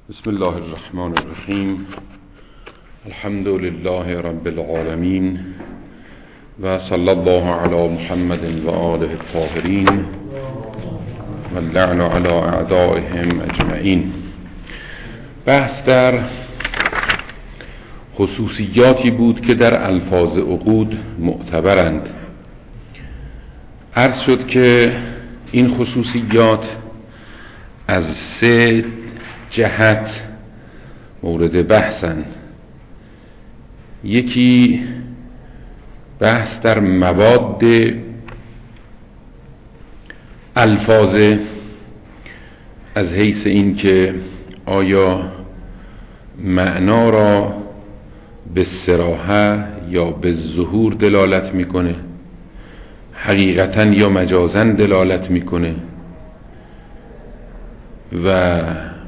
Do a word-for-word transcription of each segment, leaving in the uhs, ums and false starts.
بسم الله الرحمن الرحیم. الحمد لله رب العالمین و صلی الله علی محمد و آله الطاهرین و اللعن علی اعدائهم اجمعین. بحث در خصوصیاتی بود که در الفاظ عقود معتبرند. عرض شد که این خصوصیات از سه جهت مورد بحثند. یکی بحث در مواد الفاظ، از حیث این که آیا معنا را به صراحه یا به ظهور دلالت میکنه، حقیقتا یا مجازا دلالت میکنه، و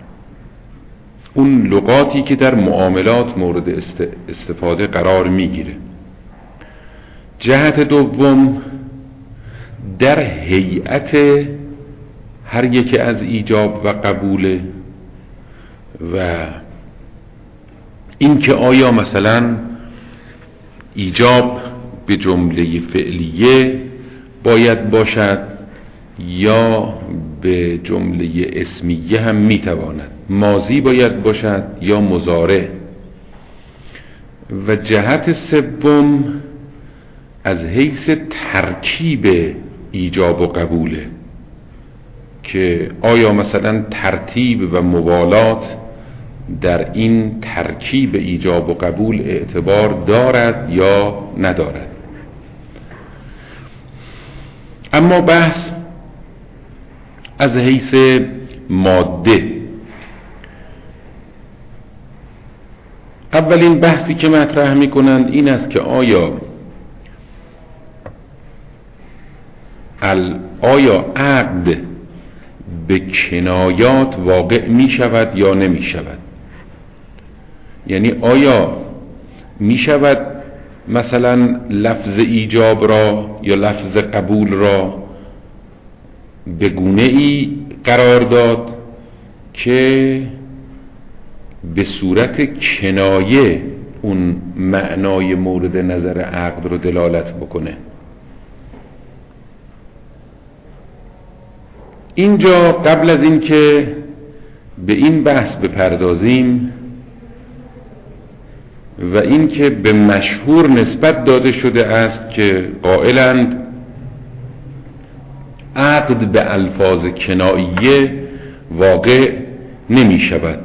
اون لغاتی که در معاملات مورد استفاده قرار میگیره. جهت دوم در هیئت هر یک از ایجاب و قبول، و این که آیا مثلا ایجاب به جمله فعلیه باید باشد یا به جمله اسمیه هم میتواند، ماضی باید باشد یا مضارع. و جهت سوم از حیث ترکیب ایجاب و قبوله، که آیا مثلا ترتیب و موالات در این ترکیب ایجاب و قبول اعتبار دارد یا ندارد. اما بحث از حیث ماده، اولین بحثی که مطرح می کنند این است که آیا آیا عقد به کنایات واقع می شود یا نمی شود. یعنی آیا می شود مثلا لفظ ایجاب را یا لفظ قبول را به گونه ای قرار داد که به صورت کنایه اون معنای مورد نظر عقد رو دلالت بکنه. اینجا قبل از این که به این بحث بپردازیم و این که به مشهور نسبت داده شده است که قائلند عقد به الفاظ کناییه واقع نمی شود،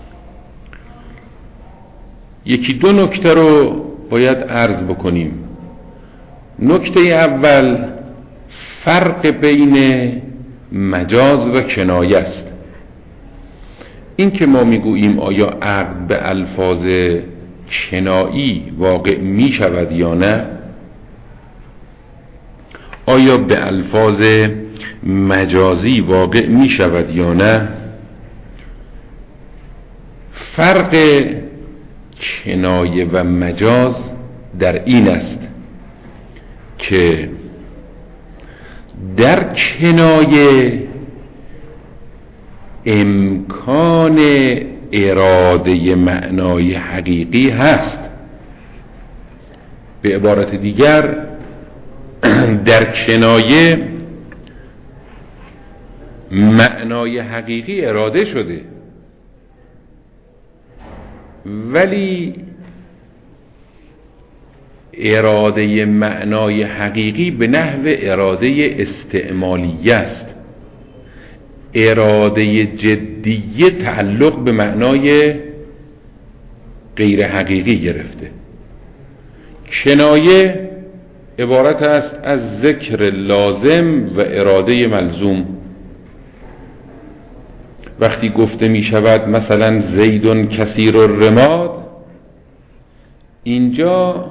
یکی دو نکته رو باید عرض بکنیم. نکته اول فرق بین مجاز و کنایه است. این که ما میگوییم آیا عقد به الفاظ کنایی واقع می شود یا نه، آیا به الفاظ مجازی واقع می شود یا نه، فرق کنایه و مجاز در این است که در کنایه امکان اراده معنای حقیقی هست. به عبارت دیگر در کنایه معنای حقیقی اراده شده، ولی اراده معنای حقیقی به نحو اراده استعمالیه است. اراده جدیه تعلق به معنای غیر حقیقی گرفته. کنایه عبارت است از ذکر لازم و اراده ملزوم. وقتی گفته می شود مثلا زیدون کثیر الرماد، اینجا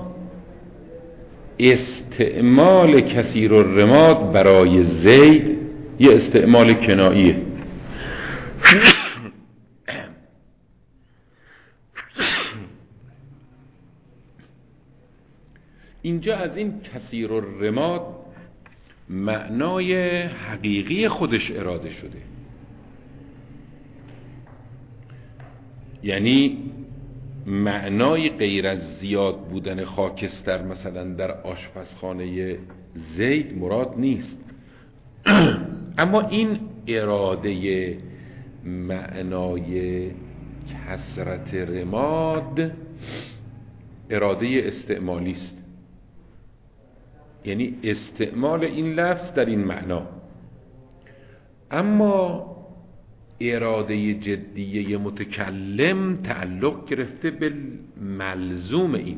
استعمال کثیر الرماد برای زید یه استعمال کناییه. اینجا از این کثیر الرماد معنای حقیقی خودش اراده شده. یعنی معنای غیر از زیاد بودن خاکستر مثلا در آشپزخانه زید مراد نیست. اما این اراده معنای کثرت رماد اراده استعمالی است، یعنی استعمال این لفظ در این معنا. اما اراده جدیه متکلم تعلق گرفته به ملزوم این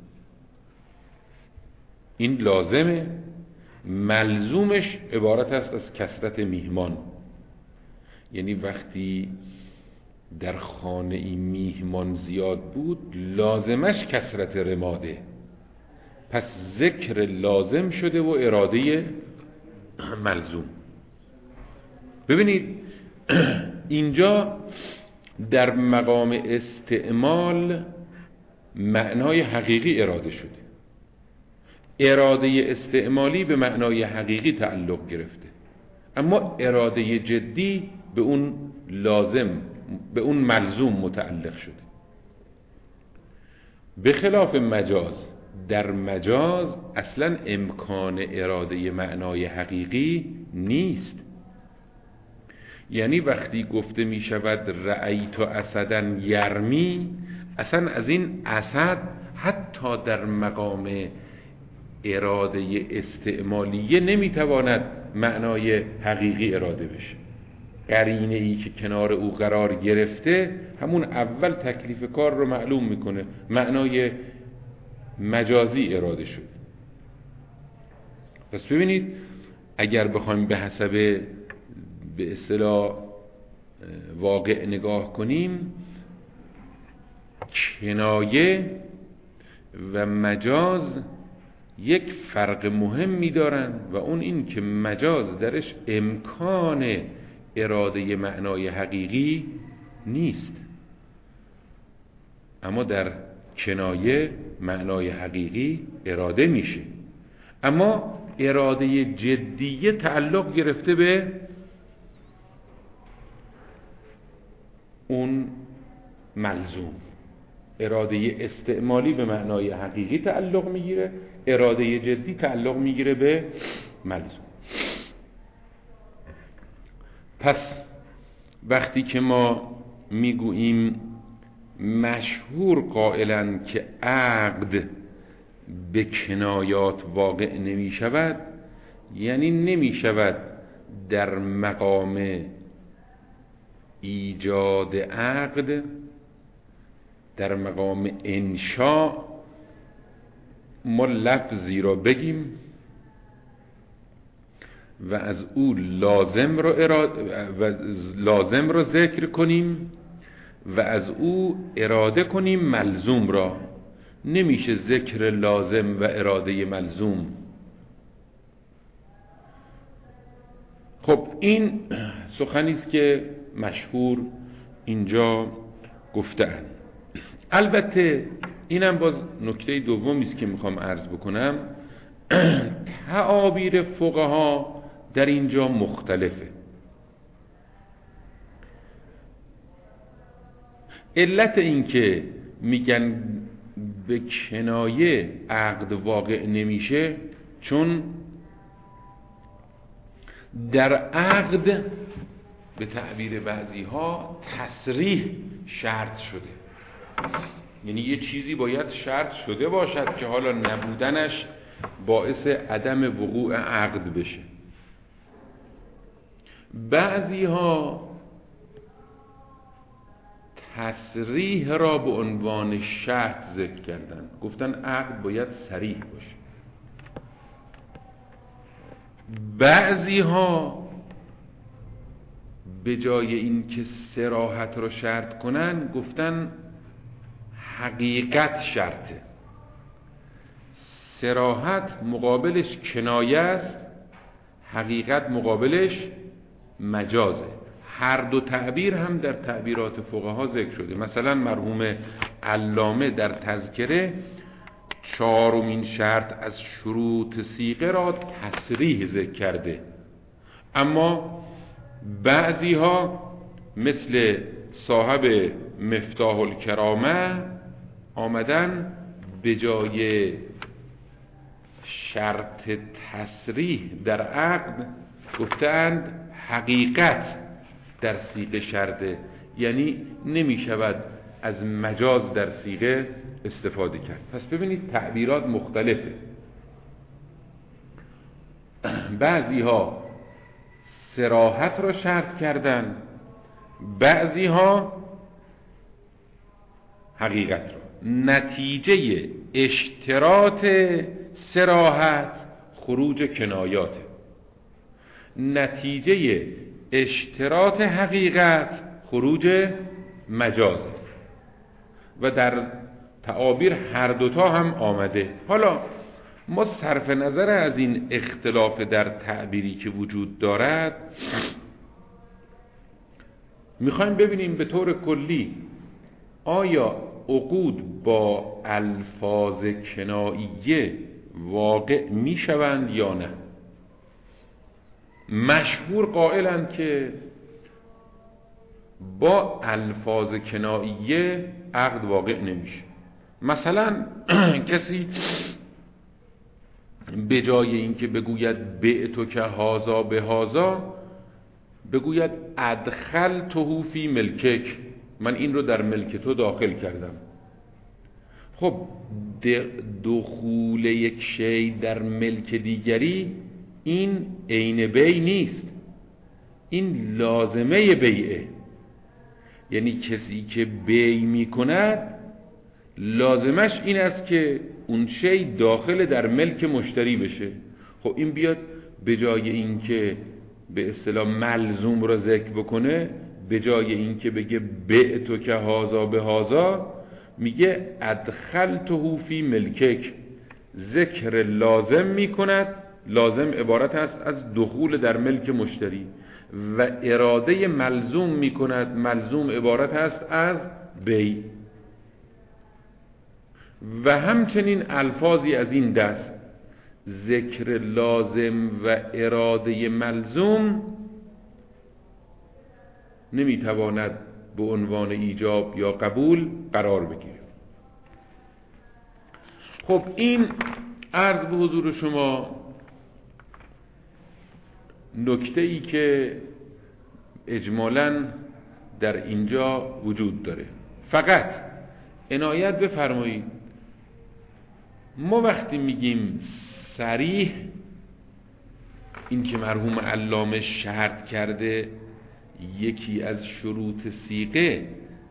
این لازمه، ملزومش عبارت است از کثرت میهمان. یعنی وقتی در خانه این میهمان زیاد بود لازمش کثرت رماده، پس ذکر لازم شده و اراده ملزوم. ببینید اینجا در مقام استعمال معنای حقیقی اراده شده، اراده استعمالی به معنای حقیقی تعلق گرفته، اما اراده جدی به اون لازم به اون ملزوم متعلق شده. به خلاف مجاز، در مجاز اصلا امکان اراده معنای حقیقی نیست. یعنی وقتی گفته می شود رأیت اسدا یرمی، اصلا از این اسد حتی در مقام اراده استعمالیه نمی تواند معنای حقیقی اراده بشه. قرینه ای که کنار او قرار گرفته همون اول تکلیف کار رو معلوم میکنه، معنای مجازی اراده شد. پس ببینید اگر بخوایم به حسب به اصطلاح واقع نگاه کنیم، کنایه و مجاز یک فرق مهمی دارن و اون این که مجاز درش امکان اراده معنای حقیقی نیست، اما در کنایه معنای حقیقی اراده میشه. اما اراده جدیه تعلق گرفته به اون ملزوم. اراده استعمالی به معنای حقیقی تعلق میگیره، اراده جدی تعلق میگیره به ملزوم. پس وقتی که ما میگوییم مشهور قائلن که عقد به کنایات واقع نمی شود، یعنی نمی شود در مقام ایجاد عقد، در مقام انشاء ما لفظی را بگیم و از او لازم را اراده و لازم را ذکر کنیم و از او اراده کنیم ملزوم را. نمیشه ذکر لازم و اراده ملزوم. خب این سخنی است که مشهور اینجا گفته‌اند. البته اینم باز نکته دومی است که میخوام عرض بکنم، تعابیر فقها در اینجا مختلفه. علت این که میگن به کنایه عقد واقع نمیشه چون در عقد به تعبیر بعضی ها تصریح شرط شده. یعنی یه چیزی باید شرط شده باشد که حالا نبودنش باعث عدم وقوع عقد بشه. بعضی ها تصریح را به عنوان شرط ذکر کردن، گفتن عقد باید صریح باشه. بعضی ها به جای این که صراحت را شرط کنن گفتن حقیقت شرطه. صراحت مقابلش کنایه است، حقیقت مقابلش مجازه. هر دو تعبیر هم در تعبیرات فقها ذکر شده. مثلا مرحوم علامه در تذکره چهارمین شرط از شروط صیغه را تصریح ذکر کرده، اما بعضی ها مثل صاحب مفتاح الکرامه آمدن به جای شرط تصریح در عقد گفتند حقیقت در صیغه شرطه، یعنی نمی شود از مجاز در صیغه استفاده کرد. پس ببینید تعبیرات مختلفه. بعضی ها صراحت را شرط کردن، بعضی ها حقیقت را. نتیجه اشتراط صراحت خروج کنایات، نتیجه اشتراط حقیقت خروج مجاز و در تعابیر هر دوتا هم آمده. حالا ما صرف نظر از این اختلاف در تعبیری که وجود دارد میخوایم ببینیم به طور کلی آیا عقود با الفاظ کناییه واقع میشوند یا نه. مشهور قائلند که با الفاظ کناییه عقد واقع نمیشه. مثلا کسی به جای اینکه بگوید بعتو که هازا به هازا بگوید ادخلته فی ملکک، من این رو در ملک تو داخل کردم. خب دخول یک شی در ملک دیگری این عین بیع نیست، این لازمه بیعه. یعنی کسی که بیع می کند لازمش این است که اون شی داخل در ملک مشتری بشه. خب این بیاد به جای اینکه به اصطلاح ملزوم رو ذکر بکنه، به جای اینکه بگه بعتو که هازا به هازا میگه ادخلته فی ملکک، ذکر لازم میکند. لازم عبارت است از دخول در ملک مشتری و اراده ملزوم میکند، ملزوم عبارت است از بیع. و همچنین الفاظی از این دست ذکر لازم و اراده ملزوم نمیتواند به عنوان ایجاب یا قبول قرار بگیره. خب این عرض به حضور شما نکته‌ای که اجمالاً در اینجا وجود داره. فقط عنایت بفرمایید ما وقتی میگیم صریح، این که مرحوم علامه شرط کرده یکی از شروط صیغه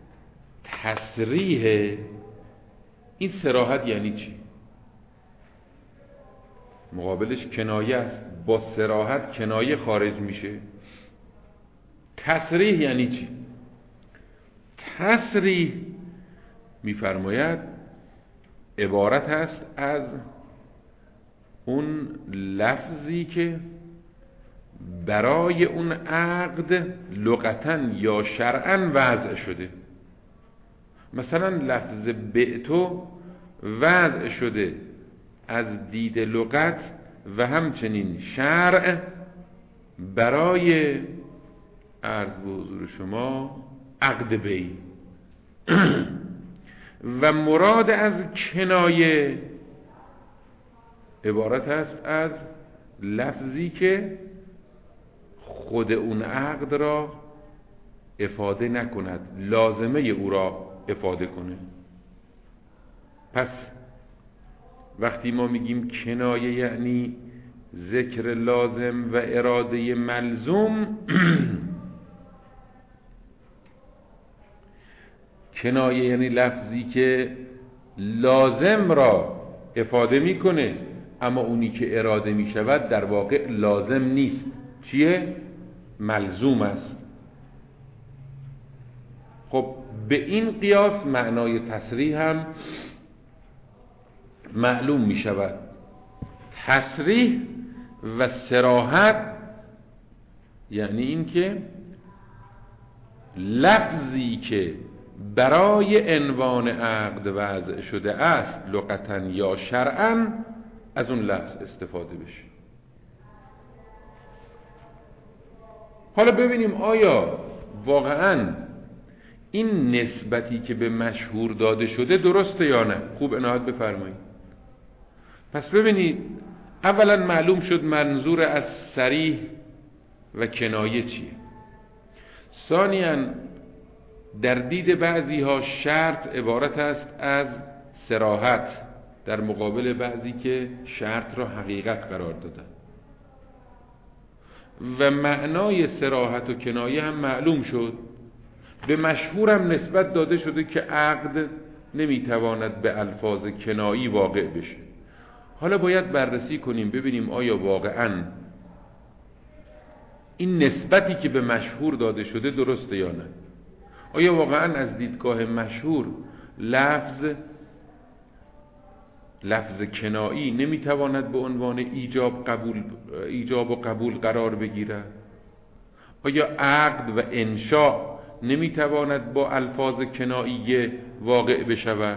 تصریح، این صراحت یعنی چی؟ مقابلش کنایه است. با صراحت کنایه خارج میشه. تصریح یعنی چی؟ تصریح میفرماید عبارت است از اون لفظی که برای اون عقد لغتاً یا شرعاً وضع شده. مثلا لفظ بعتو وضع شده از دید لغت و همچنین شرع برای عرض به حضور شما عقد بیع. و مراد از کنایه عبارت است از لفظی که خود اون عقد را افاده نکند، لازمه او را افاده کنه. پس وقتی ما میگیم کنایه یعنی ذکر لازم و اراده ملزوم، کنایه یعنی لفظی که لازم را افاده میکنه اما اونی که اراده میشود در واقع لازم نیست. چیه؟ ملزوم است. خب به این قیاس معنای تصریح هم معلوم می شود. تصریح و صراحت یعنی این که لفظی که برای عنوان عقد وضع شده است لغتاً یا شرعاً از اون لفظ استفاده بشه. حالا ببینیم آیا واقعاً این نسبتی که به مشهور داده شده درسته یا نه؟ خوب عنایت بفرمایید. پس ببینید، اولا معلوم شد منظور از صریح و کنایه چیه. ثانیاً در دید بعضی ها شرط عبارت است از صراحت در مقابل بعضی که شرط را حقیقت قرار دادن، و معنای صراحت و کنایه هم معلوم شد. به مشهور هم نسبت داده شده که عقد نمیتواند به الفاظ کنایی واقع بشه. حالا باید بررسی کنیم ببینیم آیا واقعاً این نسبتی که به مشهور داده شده درسته یا نه. آیا واقعاً از دیدگاه مشهور لفظ لفظ کنایی نمیتواند به عنوان ایجاب قبول ایجاب و قبول قرار بگیرد؟ آیا عقد و انشاء نمیتواند با الفاظ کناییه واقع بشود؟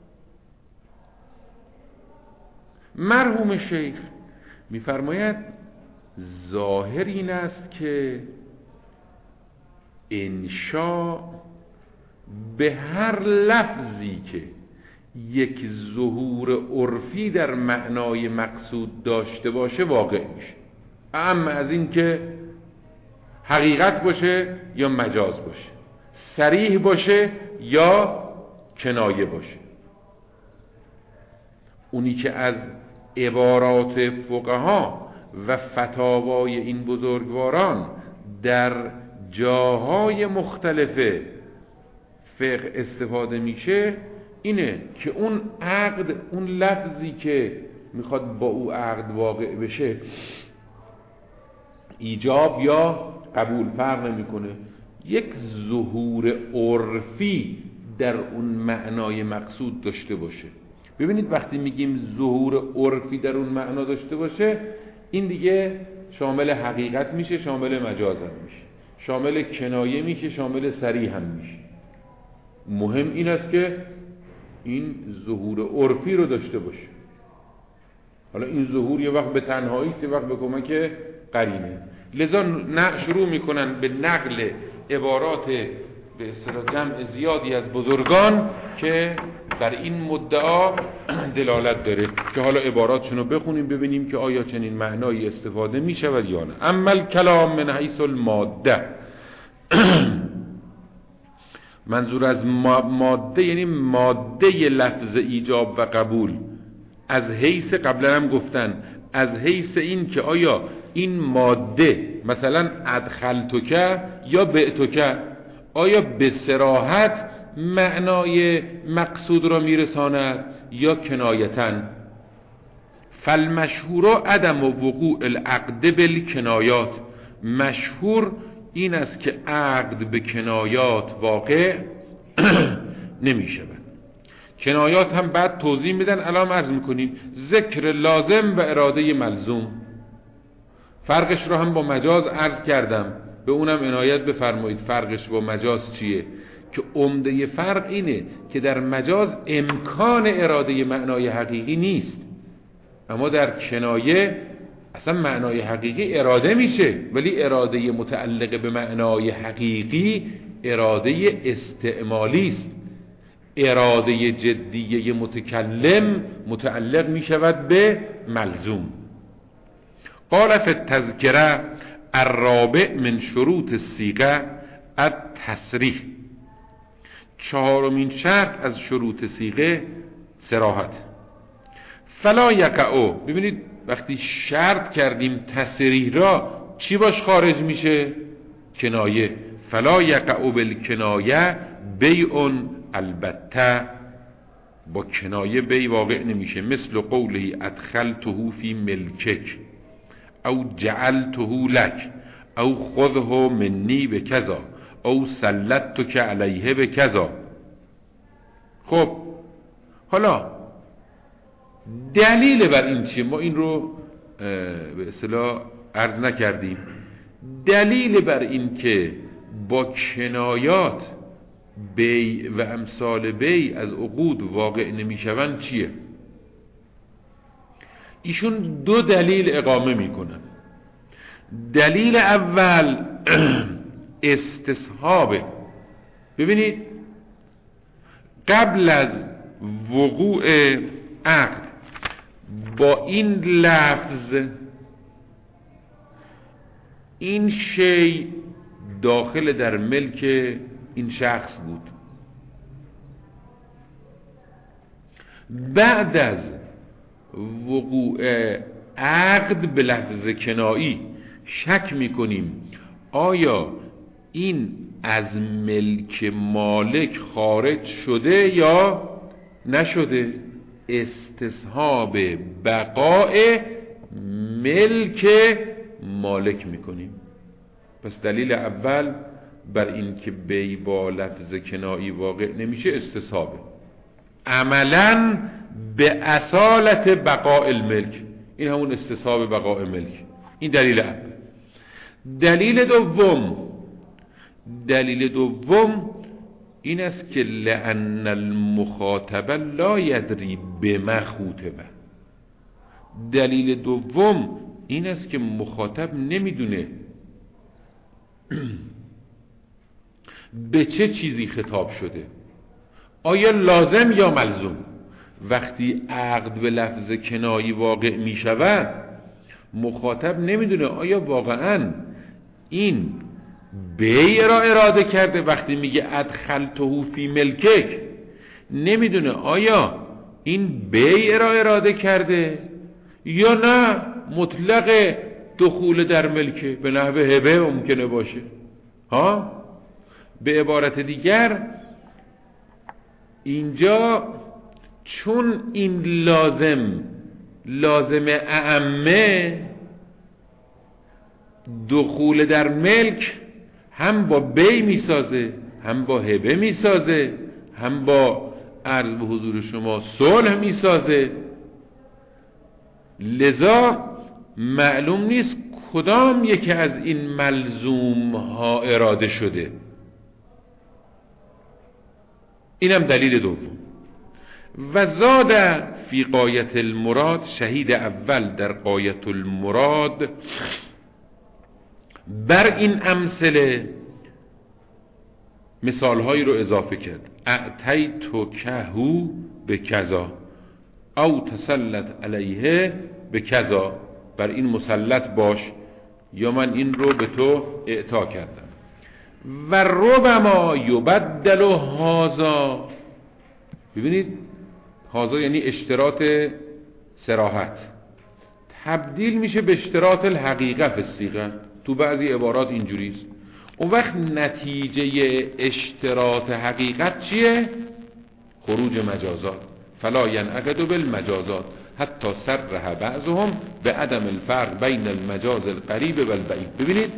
مرحوم شیخ میفرماید ظاهر این است که انشاء به هر لفظی که یک ظهور عرفی در معنای مقصود داشته باشه واقع میشه، اما از این که حقیقت باشه یا مجاز باشه، صریح باشه یا کنایه باشه. اونی که از عبارات فقها و فتاوای این بزرگواران در جاهای مختلف فقه استفاده میشه اینه که اون عقد، اون لفظی که میخواد با او عقد واقع بشه ایجاب یا قبول فرق نمیکنه، یک ظهور عرفی در اون معنای مقصود داشته باشه. ببینید وقتی میگیم ظهور عرفی در اون معنا داشته باشه، این دیگه شامل حقیقت میشه، شامل مجاز هم میشه، شامل کنایه میشه، شامل صریح هم میشه. مهم این است که این ظهور عرفی رو داشته باشه. حالا این ظهور یه وقت به تنهایی است، یه وقت به کمک قرینه. لذا شروع میکنن به نقل عبارات به اصطلاح جمع زیادی از بزرگان که در این مدعا دلالت داره، که حالا عباراتشون رو بخونیم ببینیم که آیا چنین معنایی استفاده میشود یا نه. اما الکلام من حیث الماده، منظور از ماده یعنی ماده لفظ ایجاب و قبول، از حیث قبلا هم گفتن، از حیث این که آیا این ماده مثلا ادخلتک یا بعتک آیا به صراحت معنای مقصود را میرساند یا کنایتا. فالمشهور عدم وقوع العقد بالکنایات، مشهور این است که عقد به کنایات واقع نمی شود. کنایات هم بعد توضیح میدن، الان عرض میکنیم ذکر لازم و اراده ملزوم. فرقش رو هم با مجاز عرض کردم، به اونم عنایت بفرمایید. فرقش با مجاز چیه؟ که عمده فرق اینه که در مجاز امکان اراده معنای حقیقی نیست، اما در کنایه اصلا معنای حقیقی اراده میشه، ولی اراده متعلق به معنای حقیقی اراده استعمالی است. اراده جدیه متکلم متعلق میشود به ملزوم. قال فی التذکره الرابع من شروط الصیغه التصریح، چهارمین شرط از شروط صیغه صراحت. فلا یقع، ببینید وقتی شرط کردیم تصریح را چی باش خارج میشه؟ کنایه. فلا یقع بالکنایه بیع، البته با کنایه بی واقع نمیشه. مثل قوله ادخلته فی ملکک او جعلته لک او خذه منی بکذا او سلطتک علیه بکذا. خب حالا دلیل بر این چیه؟ ما این رو به اصطلاح عرض نکردیم. دلیل بر این که با کنایات بی و امثال بی از عقود واقع نمیشوند چیه؟ ایشون دو دلیل اقامه میکنن. دلیل اول استصحابه. ببینید قبل از وقوع عقد با این لفظ این شی داخل در ملک این شخص بود. بعد از وقوع عقد به لفظ کنایی شک میکنیم آیا این از ملک مالک خارج شده یا نشده. استصحاب بقاء ملک مالک میکنیم. پس دلیل اول بر این که بی با لفظ کنایی واقع نمیشه استصحابه، عملا به اصالت بقاء الملک. این همون استصحاب بقاء ملک. این دلیل اول. دلیل دوم دلیل دوم این است که لأن المخاطب لا یدری بما خاطب. دلیل دوم این است که مخاطب نمیدونه به چه چیزی خطاب شده، آیا لازم یا ملزوم. وقتی عقد به لفظ کنایی واقع می شود مخاطب نمیدونه آیا واقعا این بیع را اراده کرده. وقتی میگه ادخلته فی ملکک نمیدونه آیا این بیع را اراده کرده یا نه مطلق دخول در ملکه به نحو هبه ممکنه باشه. ها به عبارت دیگر اینجا چون این لازم لازم اعمه دخول در ملک هم با بی میسازه، هم با هبه میسازه، هم با عرض به حضور شما صلح میسازه، لذا معلوم نیست کدام یکی از این ملزوم ها اراده شده. اینم دلیل دوم. و زاد فی غایت المراد، شهید اول در غایت المراد بر این امثله مثالهایی رو اضافه کرد. اعطیتو کهو به کذا او تسلط علیه به کذا، بر این مسلط باش یا من این رو به تو اعطا کردم. و ربما یبدل هذا، ببینید هذا یعنی اشتراط صراحت، تبدیل میشه به اشتراط الحقیقه فی الصیغه. تو بعضی عبارات اینجوریست. اون وقت نتیجه اشتراط حقیقت چیه؟ خروج مجازات. فلا ینعقد بالمجازات حتی صرح بعضهم به عدم الفرق بین المجاز القریب و البعید. ببینید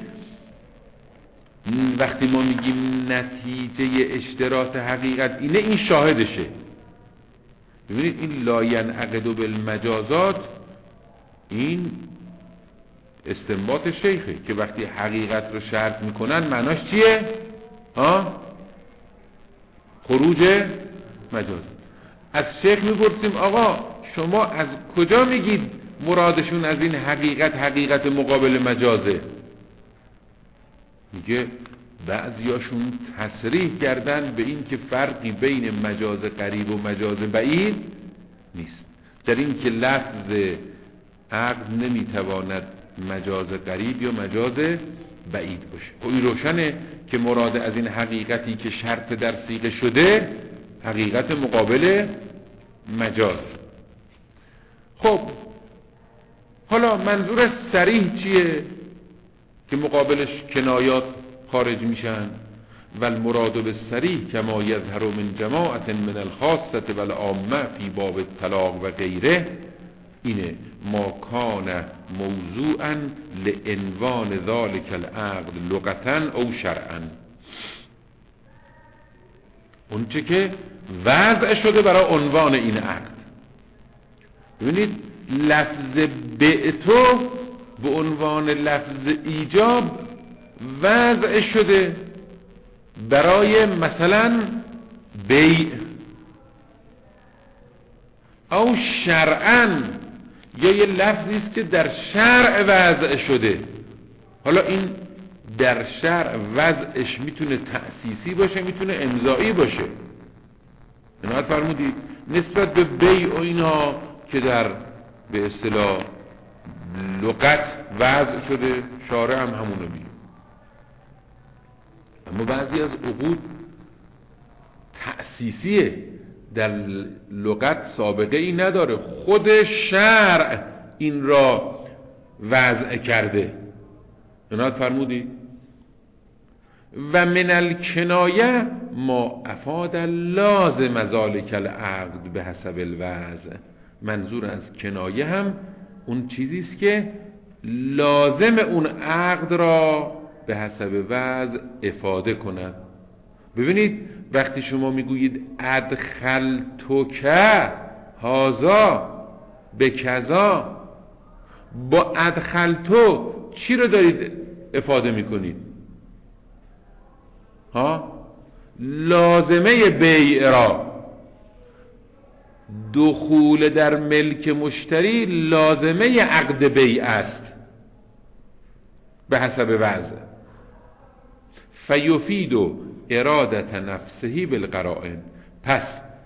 وقتی ما میگیم نتیجه اشتراط حقیقت اینه، این شاهدشه. ببینید این لا ینعقد بالمجازات این استنباط شیخه که وقتی حقیقت رو شرط میکنن معناش چیه؟ ها؟ خروج مجاز. از شیخ میپرسیم آقا شما از کجا میگید مرادشون از این حقیقت حقیقت مقابل مجازه؟ میگه بعضیاشون تصریح کردن به این که فرقی بین مجاز قریب و مجاز بعید نیست، در این که لفظ عقد نمیتواند مجاز قریب یا مجاز بعید باشه. و این روشنه که مراد از این حقیقتی که شرط در صیغه شده حقیقت مقابل مجاز. خب حالا منظور صریح چیه که مقابلش کنایات خارج میشن؟ و المراد بالصریح کما یظهر من جماعت من الخاصه و العامه فی باب الطلاق و غیره اینه ما کان موضوعا لعنوان ذلك العقد لغتا او شرعا، اون چه که وضع شده برای عنوان این عقد. ببینید لفظ بعتو به عنوان لفظ ایجاب وضع شده برای مثلا بیع، او شرعاً یا یه لفظی است که در شرع وضع شده. حالا این در شرع وضعش میتونه تأسیسی باشه، میتونه امضایی باشه. عنایت فرمودید نسبت به بیع و اینا که در به اصطلاح لغت وضع شده، شارع هم همونو میگه. اما بعضی از عقود تأسیسیه، در لغت سابقه ای نداره، خود شرع این را وضع کرده. عنایت فرمودید و من الکنایه ما افاد لازم ذلک العقد به حسب الوضع. منظور از کنایه هم اون چیزی است که لازم اون عقد را به حسب وضع افاده کند. ببینید وقتی شما میگویید ادخلتک هذا به کذا، با ادخلتو چی رو دارید افاده میکنید؟ ها؟ لازمه بیع را. دخول در ملک مشتری لازمه عقد بیع است به حسب وضع. فیفید ارادت نفسهی بالقرائن. پس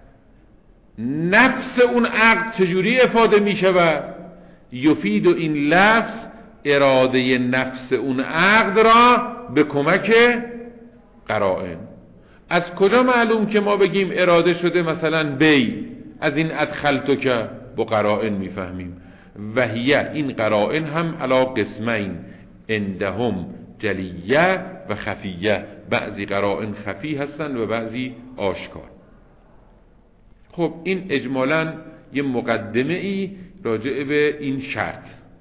نفس اون عقد چجوری افاده می شود؟ یفید این لفظ اراده نفس اون عقد را به کمک قرائن. از کجا معلوم که ما بگیم اراده شده مثلا بی؟ از این ادخلتو که با قرائن میفهمیم. و هیه این قرائن هم علا قسمین عندهم جلیه و خفیه. بعضی قرائن خفی هستن و بعضی آشکار. خب این اجمالاً یه مقدمه ای راجع به این شرط.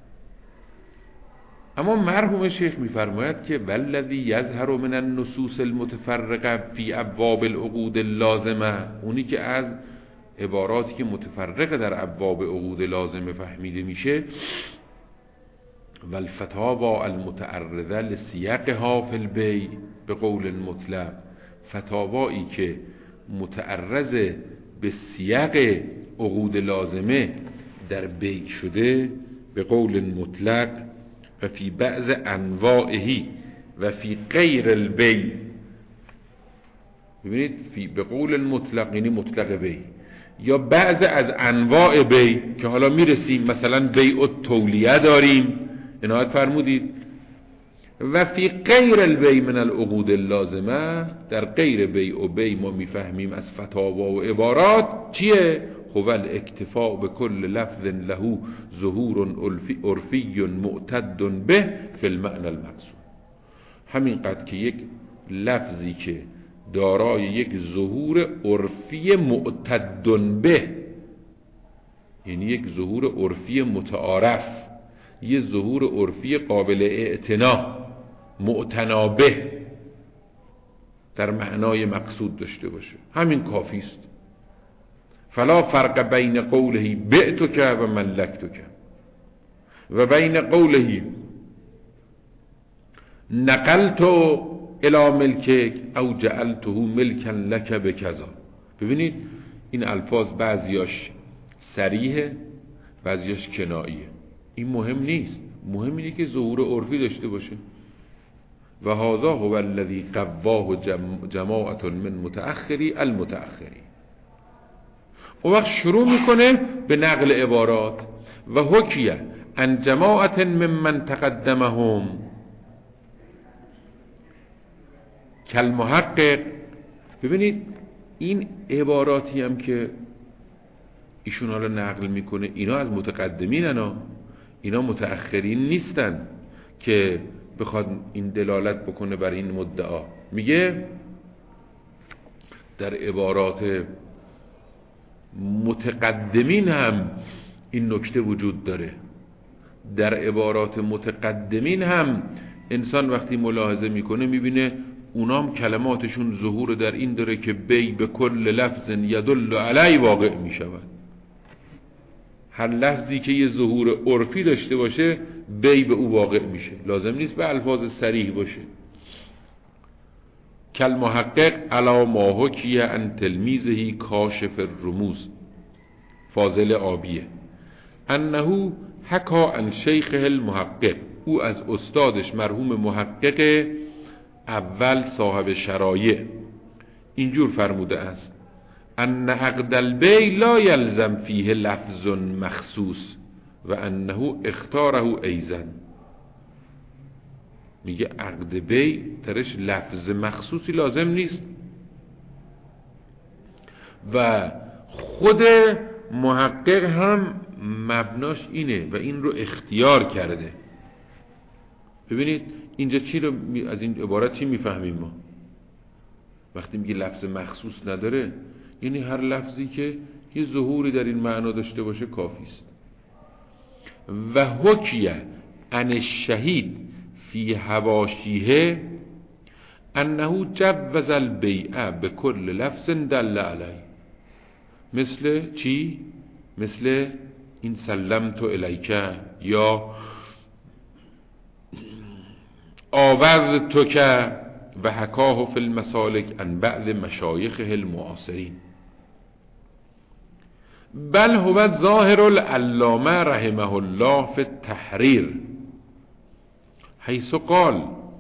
اما مرحوم شیخ میفرماید که والذی یظهر من النصوص المتفرقه فی ابواب العقود اللازمه، اونی که از عباراتی که متفرقه در ابواب عقود لازمه فهمیده میشه، والفتاوی المتعرضه لسیاقها فی البیع به قول مطلق، فتاوایی که متعرض به سیاق عقود لازمه در بیع شده به قول مطلق و فی بعض انواعه و فی غیر البیع. ببینید فی به قول مطلق یعنی مطلق بیع، یا بعض از انواع بیع که حالا میرسیم، مثلا بیع التولیه داریم، عنایت فرمودید. و فی غیر البیع من العقود اللازمه، در غیر بیع و بیع ما میفهمیم از فتاوا و عبارات چیه؟ هو الاکتفاء بكل لفظ له ظهور عرفی معتد به فی المعنى المقصود. همینقدر که یک لفظی که دارای یک ظهور عرفی معتد به، یعنی یک ظهور عرفی متعارف، یه ظهور عرفی قابل اعتنا معتنا به در معنای مقصود داشته باشه، همین کافی است. فلا فرق بین قوله بعتک و ملکتک و بین قوله نقلت الی ملکک او جعلته ملکا لک بکذا. ببینید این الفاظ بعضیاش صریحه بعضیاش کناییه. این مهم نیست، مهم اینه که ظهور عرفی داشته باشه. و هذا هو الذی قواه جماعت من متأخری المتأخری. اون وقت شروع میکنه به نقل عبارات و حکیه ان جماعت ممن تقدمهم کالمحقق. ببینید این عباراتی هم که ایشون حالا نقل میکنه اینا از متقدمین، انا اینا متأخرین نیستن که بخواد این دلالت بکنه بر این مدعا. میگه در عبارات متقدمین هم این نکته وجود داره. در عبارات متقدمین هم انسان وقتی ملاحظه میکنه میبینه اونام کلماتشون ظهور در این داره که بی به کل لفظ یدل علی واقع میشود. هر لفظی که یه ظهور عرفی داشته باشه بی به او واقع میشه، لازم نیست به الفاظ صریح باشه. کالمحقق علی ما حکی عن تلمیذه کاشف الرموز فاضل آبیه انه حکا عن شیخه المحقق او از استادش مرحوم محقق اول صاحب شرایع اینجور فرموده است: ان عقد البی لا یلزم فیه لفظ مخصوص و انه اختاره ایضا. میگه عقد بی درش لفظ مخصوصی لازم نیست و خود محقق هم مبناش اینه و این رو اختیار کرده. ببینید اینجا چی رو از این عبارت چی میفهمیم ما وقتی میگه لفظ مخصوص نداره؟ یعنی هر لفظی که یه ظهوری در این معنا داشته باشه کافی است. و حکیه عن الشهید فی حواشیه انه جوز البیع بكل لفظ دل علیه. مثل چی؟ مثل این سلمت الیک یا آوذتک و حکاه فی المسالک عن بعض مشایخه المعاصرین. بل هو ظاهر العلامه رحمه الله فی التحریر حیث قال.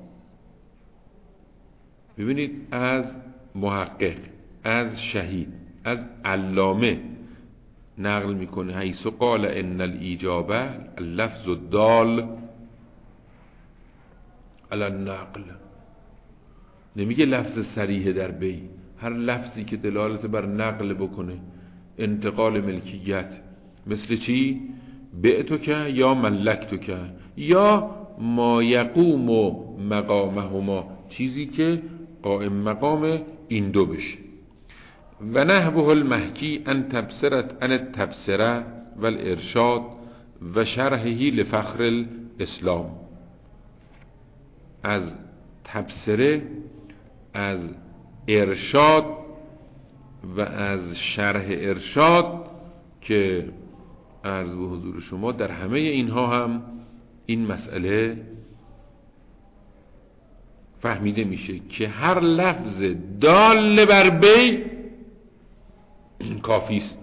ببینید از محقق، از شهید، از علامه نقل میکنه حیث قال ان الایجابه اللفظ الدال علی النقل. نمیگه لفظ صریح در بی، هر لفظی که دلالت بر نقل بکنه، انتقال ملکیت. مثل چی؟ بعتک یا ملکتک یا ما یقوم مقامهما، چیزی که قائم مقام این دو بشه. و نحوه المحکی ان تبصرت ان التبصره و الارشاد و شرحهی لفخر الاسلام. از تبصره، از ارشاد و از شرح ارشاد که عرض به حضور شما در همه اینها هم این مسئله فهمیده میشه که هر لفظ دال بر بی کافی است.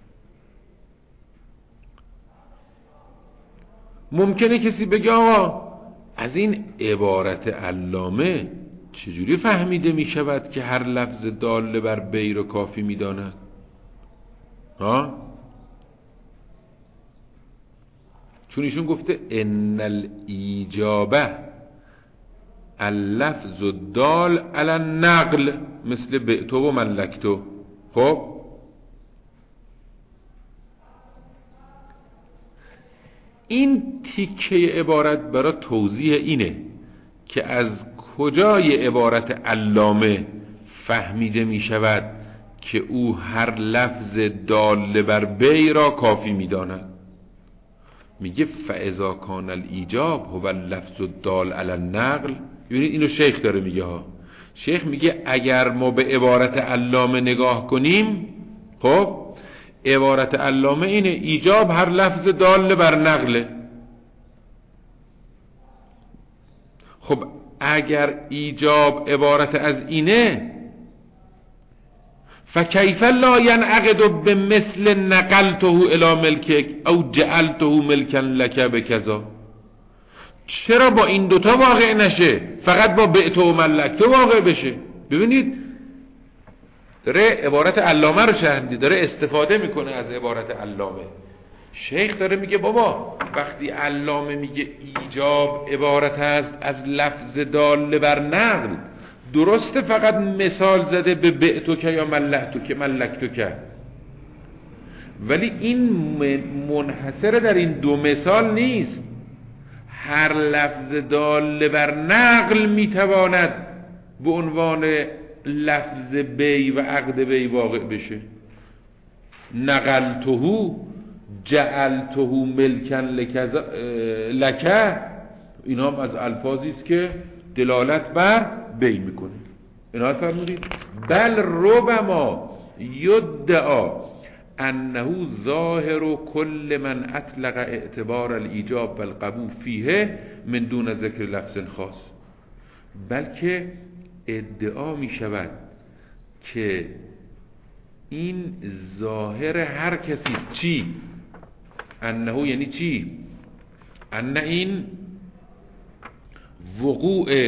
ممکنه کسی بگه آقا از این عبارت علامه چجوری فهمیده می شود که هر لفظ دال بر بی رو کافی می داند؟ ها؟ چون ایشون گفته ان الایجابه اللفظ الدال علی النقل مثل بعتو و ملکتو. خب این تیکه عبارت برای توضیح اینه که از کجای عبارت علامه فهمیده می شود که او هر لفظ دال بر بی را کافی می داند. میگه فاذا کان الایجاب هو اللفظ الدال علی النقل. ببینید اینو شیخ داره میگه ها. شیخ میگه اگر ما به عبارت علامه نگاه کنیم، خب عبارت علامه اینه ایجاب هر لفظ دال بر نقله. خب اگر ایجاب عبارت از اینه فکیف لا ینعقد بمثل نقلته الی ملکک او جعلته ملکا لک بکذا. چرا با این دوتا واقع نشه، فقط با بعت و ملکته واقع بشه؟ ببینید داره عبارت علامه رو شرح میده، داره استفاده میکنه از عبارت علامه. شیخ داره میگه بابا وقتی علامه میگه ایجاب عبارت است از لفظ دال بر نقل، درسته فقط مثال زده به بعتو که یا ملکتو که ملکتو که، ولی این منحصر در این دو مثال نیست. هر لفظ دال بر نقل میتواند به عنوان لفظ بی و عقد بی واقع بشه. نقلته جعلته ملکا لکه، اینا هم از الفاظی است که دلالت بر بی میکنه. اینا فرمودید بل ربما یدعا انه ظاهر کل من اطلق اعتبار الایجاب والقبول فیه من دون ذکر لفظ خاص. بلکه ادعا می شود که این ظاهر هر کسی است. چی؟ انه یعنی چی؟ ان این وقوع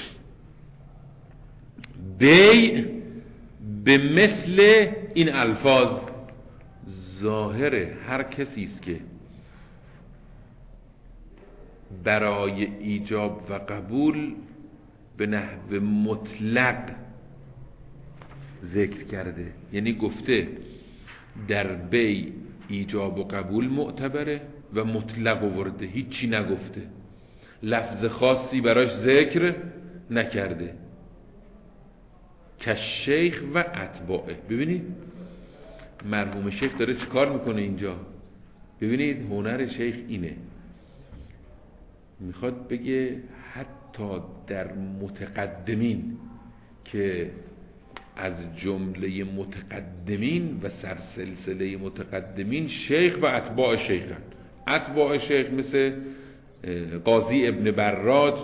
بیع به مثل این الفاظ ظاهر هر کسی است که برای ایجاب و قبول به نحو مطلق ذکر کرده، یعنی گفته در بیع ایجاب و قبول معتبره و مطلق آورده، هیچی نگفته، لفظ خاصی براش ذکر نکرده. که شیخ و اتباعه. ببینید مرحوم شیخ داره چه کار میکنه اینجا. ببینید هنر شیخ اینه، میخواد بگه حتی در متقدمین که از جمله متقدمین و سرسلسله متقدمین شیخ و اتباع شیخن. اتباع شیخ مثل قاضی ابن براد،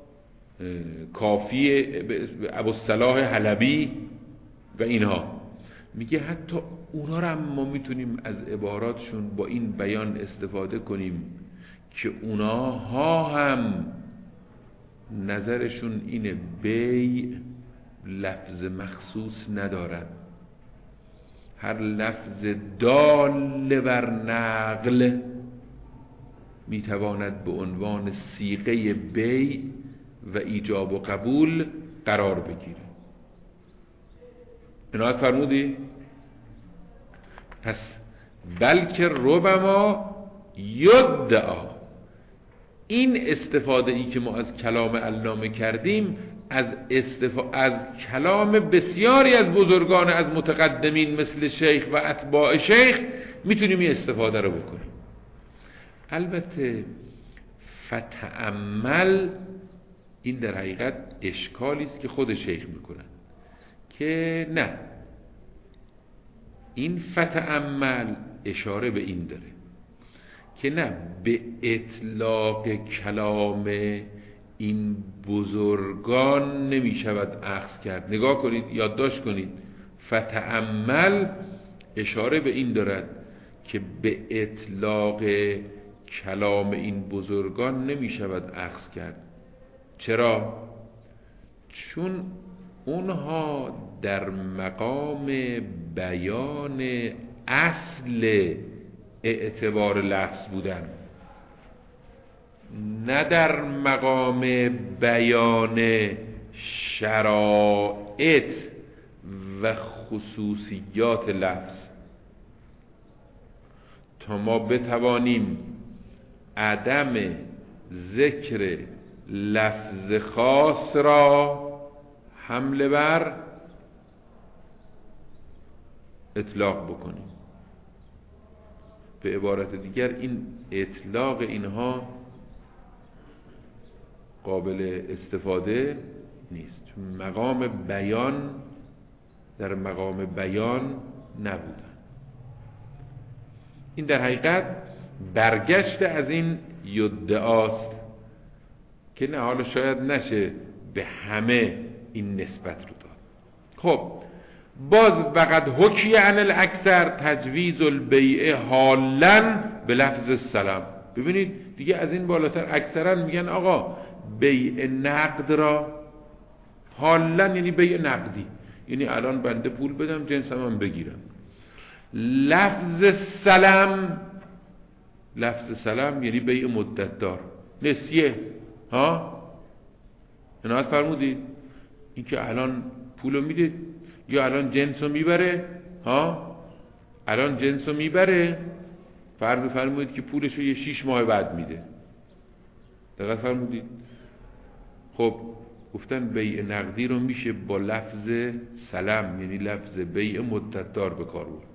کافی ابوالصلاح حلبی و اینها، میگه حتی اونا رو هم ما میتونیم از عباراتشون با این بیان استفاده کنیم که اونها هم نظرشون اینه بیع لفظ مخصوص ندارد، هر لفظ دال بر نقل میتواند به عنوان صیغه بیع و ایجاب و قبول قرار بگیره. عنایت فرمودی؟ پس بلکه ربما یدعا، این استفاده ای که ما از کلام علامه کردیم از استفا... از کلام بسیاری از بزرگان از متقدمین مثل شیخ و اتباع شیخ میتونیم این استفاده رو بکنیم. البته فتأمل این در حقیقت اشکالی است که خود شیخ میکنن که نه، این فتأمل اشاره به این داره که نه به اطلاق کلام این بزرگان نمی شود اخذ کرد. نگاه کنید، یادداشت کنید، فتأمل اشاره به این دارد که به اطلاق کلام این بزرگان نمی شود اخذ کرد. چرا؟ چون اونها در مقام بیان اصل اعتبار لفظ بودن، نه در مقام بیان شرائط و خصوصیات لفظ. تا ما بتوانیم عدم ذکر لفظ خاص را حمله بر اطلاق بکنیم. به عبارت دیگر این اطلاق اینها قابل استفاده نیست، چون مقام بیان در مقام بیان نبودن. این در حقیقت برگشت از این یدعاست که نه، حالا شاید نشه به همه این نسبت رو داد. خب باز وقد حکی عن الاکثر تجویز البیع حالا به لفظ السلام. ببینید دیگه از این بالاتر اکثرا میگن آقا بیع نقد را حالا، یعنی بیع نقدی، یعنی الان بنده پول بدم جنسم هم بگیرم. لفظ سلام، لفظ سلام یعنی بیع مدت دار، نسیه. ها عنایت فرمودید؟ این که الان پولو میده یا الان جنسو میبره، ها الان جنسو میبره، فرض فرمودید که پولشو یه شیش ماه بعد میده. دقیق فرمودید؟ خب گفتن بیع نقدی رو میشه با لفظ سلام یعنی لفظ بیع مدت دار به کار برد.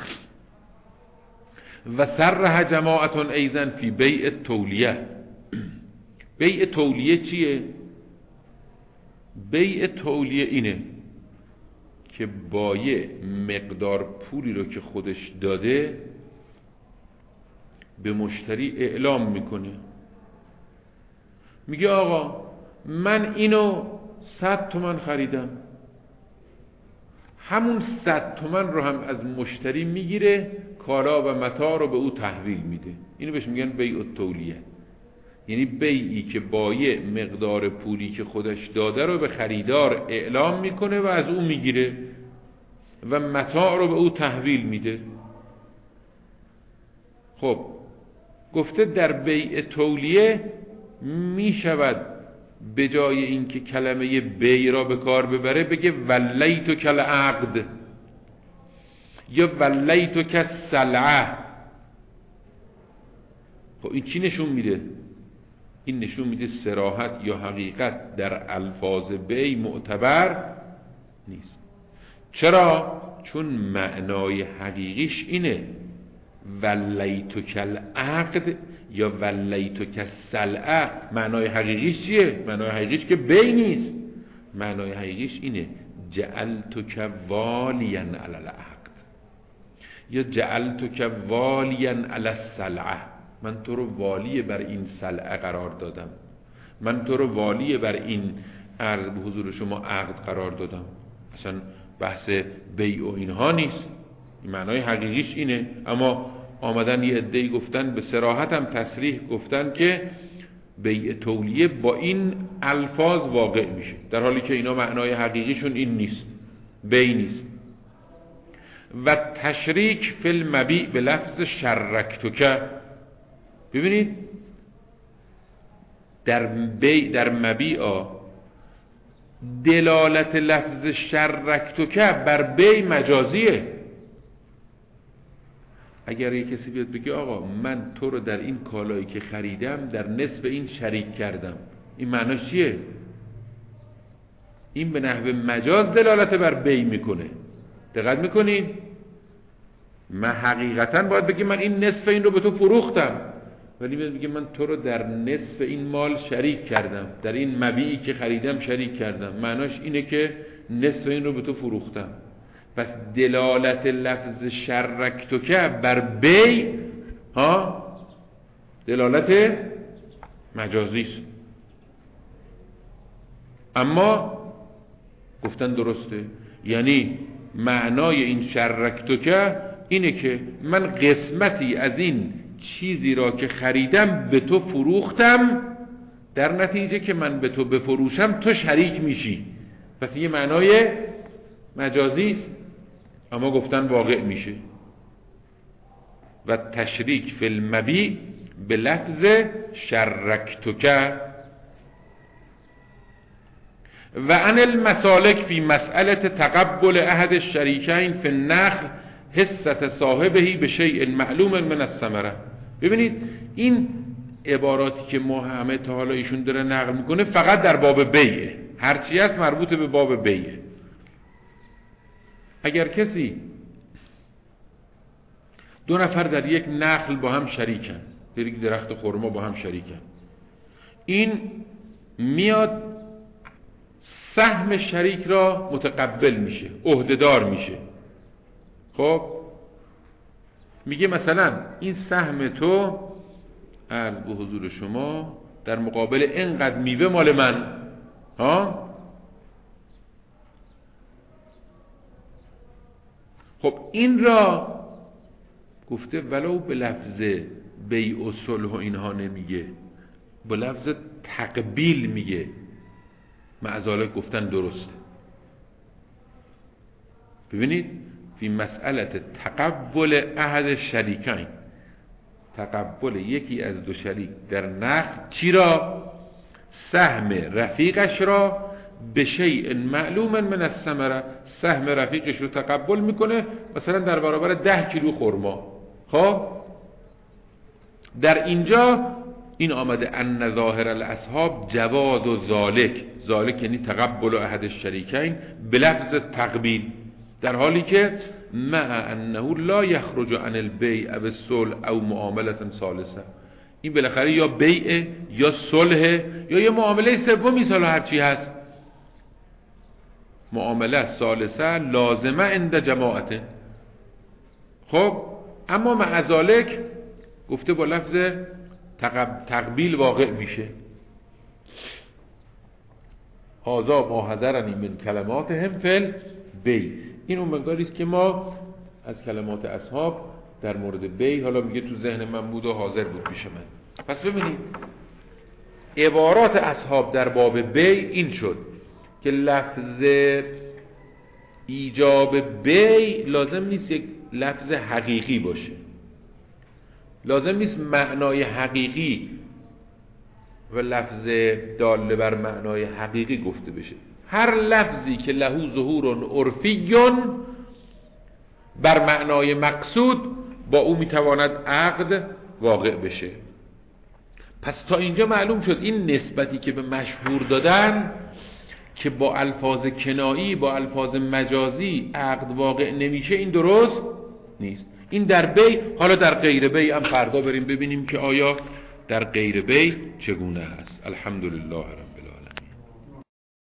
و صرح جماعتون ایضا فی بیع تولیه. بیع تولیه چیه؟ بیع تولیه اینه که با یه مقدار پولی رو که خودش داده به مشتری اعلام میکنه، میگه آقا من اینو صد تومن خریدم، همون صد تومن رو هم از مشتری میگیره، کالا و متاع رو به او تحویل میده. اینو بهش میگن بیع التولیه. یعنی بیعی که بایع مقدار پولی که خودش داده رو به خریدار اعلام میکنه و از او میگیره و متاع رو به او تحویل میده. خب گفته در بیع تولیه میشود به جای اینکه کلمه بیع را به کار ببره بگه ولیتو کل عقد یا ولیتو کل سلعه. خب این چی نشون میده؟ این نشون میده صراحت یا حقیقت در الفاظ بیع معتبر نیست. چرا؟ چون معنای حقیقیش اینه ولیتو کل عقد یا ولیتو کل سلعه. معنای حقیقیش چیه؟ معنای حقیقیش که بیع نیست، معنای حقیقیش اینه جعلتو که والیا علی العقد یا جعلتو که والیا علی السلعه. من تو رو والی بر این سلعه قرار دادم، من تو رو والی بر این عرض به حضور شما عقد قرار دادم. اصلا بحث بیع و اینها نیست، این معنای حقیقیش اینه. اما آمدن یه عده‌ای گفتن به صراحت هم تصریح گفتن که بیع تولیه با این الفاظ واقع میشه، در حالی که اینا معنای حقیقیشون این نیست، بیع نیست. و تشریک فی المبیع به لفظ شرکتک. ببینید در بیع در مبیع دلالت لفظ شرکتک بر بیع مجازیه. اگر یک کسی بیاد بگه آقا من تو رو در این کالایی که خریدم در نصف این شریک کردم، این معناش چیه؟ این به نحو مجاز دلالت بر بیع میکنه. دقت میکنید؟ من حقیقتا باید بگی من این نصف این رو به تو فروختم، ولی میاد میگه من تو رو در نصف این مال شریک کردم، در این مبیعی که خریدم شریک کردم. معناش اینه که نصف این رو به تو فروختم. پس دلالت لفظ شرکتک بر بیع ها دلالت مجازی است. اما گفتن درسته، یعنی معنای این شرکتک اینه که من قسمتی از این چیزی را که خریدم به تو فروختم، در نتیجه که من به تو بفروشم تو شریک میشی. پس یه معنای مجازی است، اما گفتن واقع میشه. و تشریک فی المبیع به لفظ شرکتک. و عن المسالک فی مسئله تقبل احد الشریکین فی النخل حصة صاحبه به شیء معلوم من الثمره. ببینید این عباراتی که ما همه تا حالا ایشون داره نقل میکنه فقط در باب بیعه، هرچی هست مربوط به باب بیعه. اگر کسی دو نفر در یک نخل با هم شریکن، در یک درخت خرما با هم شریکن، این میاد سهم شریک را متقبل میشه، عهدهدار میشه. خب میگه مثلا این سهم تو عرض به حضور شما در مقابل اینقدر میوه مال من ها. خب این را گفته ولو به لفظ بیع و صلح و اینها نمیگه، به لفظ تقبیل میگه. معذالک گفتن درسته. ببینید فی مسئله تقبل احد شریکین، تقبل یکی از دو شریک در نخل چی را؟ سهم رفیقش را به شیء معلوم من الثمره، سهم رفیقش رو تقبل میکنه مثلا در برابر ده کیلو خرما. خب در اینجا این آمده ان ظاهر الاصحاب جواز و ذالک، ذالک یعنی تقبل احد الشریکین به لفظ تقبیل، در حالی که مع انه لا یخرج عن البیع او الصلح او معامله ثالثه. این بالاخره یا بیع یا صلح یا یه معامله سومی سال هر چی هست، معامله ثالثه لازمه عند جماعت. خب اما مع ذالک گفته با لفظ تقبیل واقع میشه. هذا ما حذرنی من کلماتهم فی البیع. این اون مقداری است که ما از کلمات اصحاب در مورد بیع حالا میگه تو ذهن من بود و حاضر بود پیش من. پس ببینید عبارات اصحاب در باب بی این شد که لفظ ایجاب بی لازم نیست یک لفظ حقیقی باشه، لازم نیست معنای حقیقی و لفظ داله بر معنای حقیقی گفته بشه. هر لفظی که له ظهور عرفی بر معنای مقصود با او میتواند عقد واقع بشه. پس تا اینجا معلوم شد این نسبتی که به مشهور دادن که با الفاظ کنایی با الفاظ مجازی عقد واقع نمیشه این درست نیست. این در بی. حالا در غیر بی هم فردا بریم ببینیم که آیا در غیر بی چگونه هست. الحمدلله.